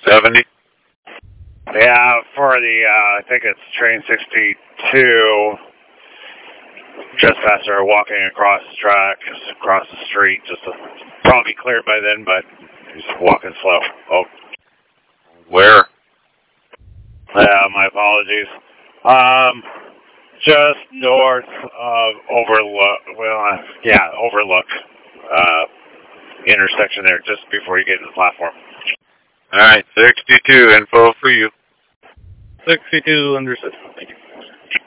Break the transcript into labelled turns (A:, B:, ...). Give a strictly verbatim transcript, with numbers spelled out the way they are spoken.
A: seventy?
B: Yeah, for the, uh, I think it's train sixty-two, just faster walking across the track, across the street, just to, probably cleared by then, but he's walking slow. Oh.
A: Where?
B: Yeah, my apologies. Um, just north of Overlook, well, uh, yeah, Overlook, uh, intersection there, just before you get to the platform.
A: Alright, sixty-two, info for you.
C: sixty-two, understood. Thank you.